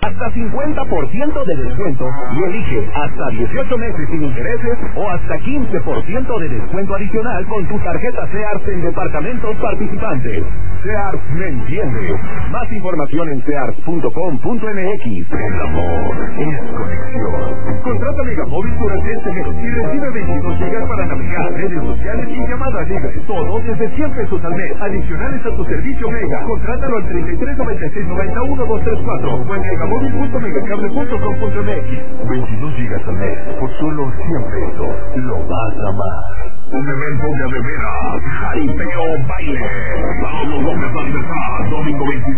hasta 50% de descuento y elige hasta 18 meses sin intereses o hasta 15% de descuento adicional con tu tarjeta Sears en departamentos participantes. Sears me entiende. Más información en sears.com.mx. El amor es conexión. Contrata Megamóvil durante este mes y recibe 22 GB para navegar, redes sociales y llamadas libres. Todo desde 100 pesos al mes. Adicionales a tu servicio Mega. Contrátalo al 33 96 91 234 o en megacable.com.mx. 22 GB al mes por solo 100 pesos. Lo vas a amar. Un evento de veras. Jaripeo Baile. Pablo López Almezán, domingo 26.